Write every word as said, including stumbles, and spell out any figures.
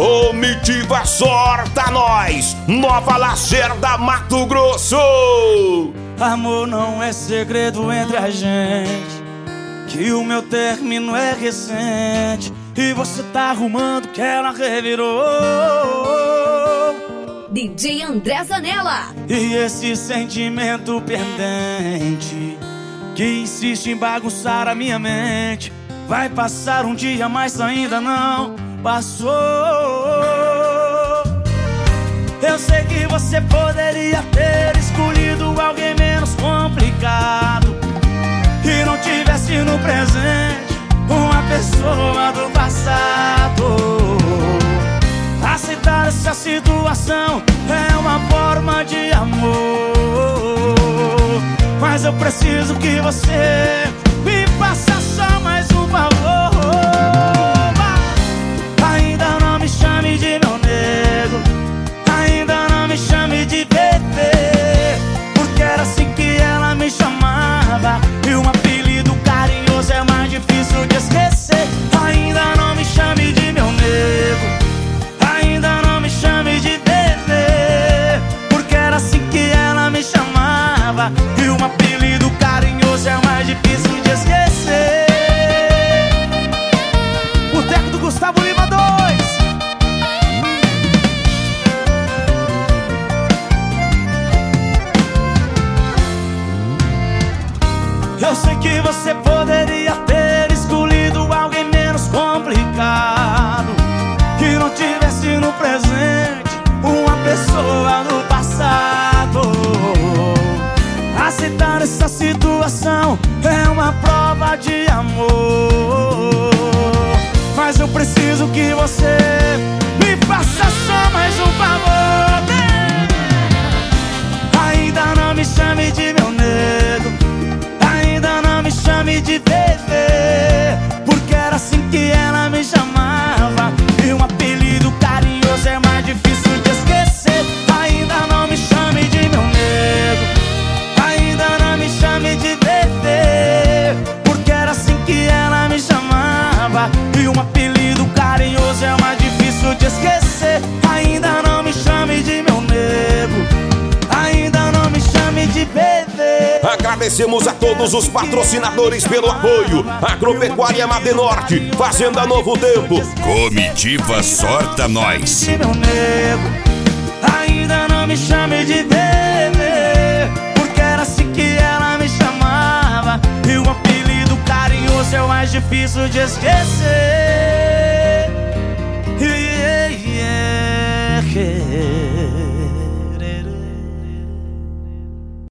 Comitiva Sorta Nós, Nova Lacerda, Mato Grosso. Amor, não é segredo entre a gente que o meu término é recente e você tá arrumando que ela revirou. D J André Zanella. E esse sentimento pendente que insiste em bagunçar a minha mente vai passar um dia, mas ainda não passou. Eu sei que você poderia ter escolhido alguém menos complicado, que não tivesse no presente uma pessoa do passado. Aceitar essa situação é uma forma de amor, mas eu preciso que você me faça só mais um favor. Ainda não me chame de meu nego, ainda não me chame de bebê, porque era assim que ela me chamava e um apelido carinhoso é mais difícil de esquecer. Ainda não me chame de meu nego, ainda não me chame de bebê, porque era assim que ela me chamava e um apelido carinhoso é mais difícil de esquecer. Boteco do Gustavo Lima dois. Eu sei que você poderia ter escolhido alguém menos complicado, que não tivesse no presente uma pessoa do passado. Aceitar essa situação é uma prova de amor, mas eu preciso que você me faça só mais um favor. Ainda não me chame de meu nego, ainda não me chame de bebê, porque era assim que ela me chamava e um apelido carinhoso é mais difícil de esquecer. Ainda não me chame de meu nego, ainda não me chame de bebê, porque era assim que ela me chamava e um apelido carinhoso é mais difícil de esquecer. Ainda não me chame de meu nego, ainda não me chame de bebê. Agradecemos a todos os patrocinadores pelo apoio. Agropecuária Madenorte, Fazenda Novo Tempo, Comitiva Sorta Nós. Meu nego, ainda não me chame de bebê, porque era assim que ela me chamava e um apelido carinhoso é o mais difícil de esquecer. Yeah, yeah, yeah.